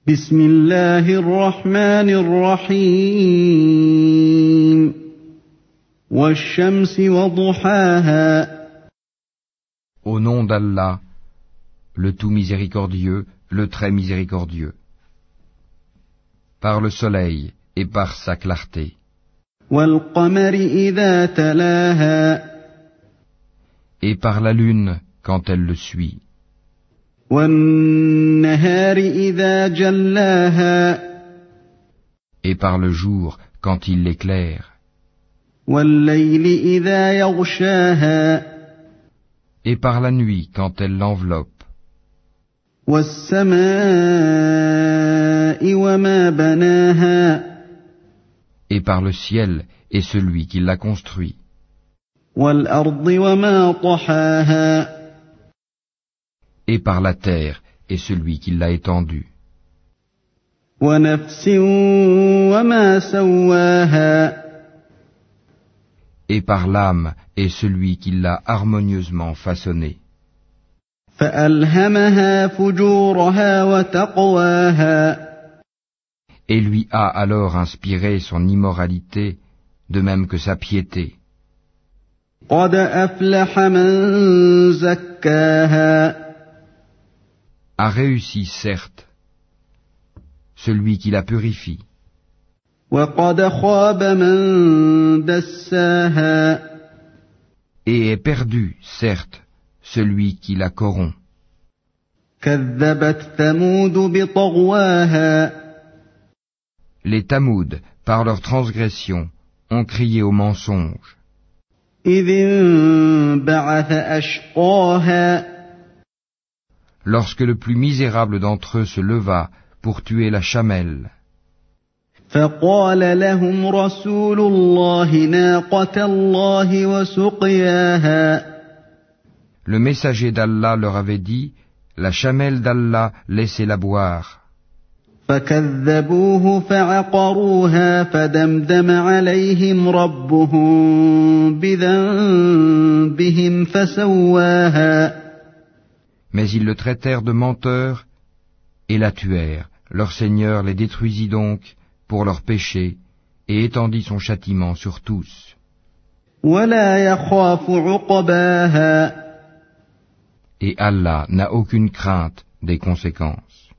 بسم الله الرحمن الرحيم والشمس وضحاها Au nom d'Allah, le tout miséricordieux, le très miséricordieux. Par le soleil et par sa clarté. والقمر إذا تلاها Et par la lune quand elle le suit. والنهار إذا جلاها Et par le jour quand il l'éclaire. والليل إذا يغشاها Et par la nuit quand elle l'enveloppe. والسماء وما بناها Et par le ciel et celui qui l'a construit. والأرض وما طحاها Et par la terre et celui qui l'a étendue. ونفس وما سواها Et par l'âme et celui qui l'a harmonieusement façonnée. فألهمها فجورها وتقواها Et lui a alors inspiré son immoralité, de même que sa piété. قد أفلح من زكاها A réussi, certes, celui qui la purifie. وقد خاب من دساها Et est perdu, certes, celui qui la corrompt. كذبت ثمود بطغواها Les Tamouds, par leur transgression, ont crié au mensonge. إذ انبعث أشقاها Lorsque le plus misérable d'entre eux se leva pour tuer la chamelle. فقال لهم رسول الله ناقة الله وسقياها Le messager d'Allah leur avait dit, la chamelle d'Allah, laissez-la boire. فكذبوه فعقروها فدمدم عليهم ربهم بذنبهم فسواها Mais ils le traitèrent de menteur et la tuèrent. Leur Seigneur les détruisit donc pour leurs péchés et étendit son châtiment sur tous. ولا يخاف عقباها Et Allah n'a aucune crainte des conséquences.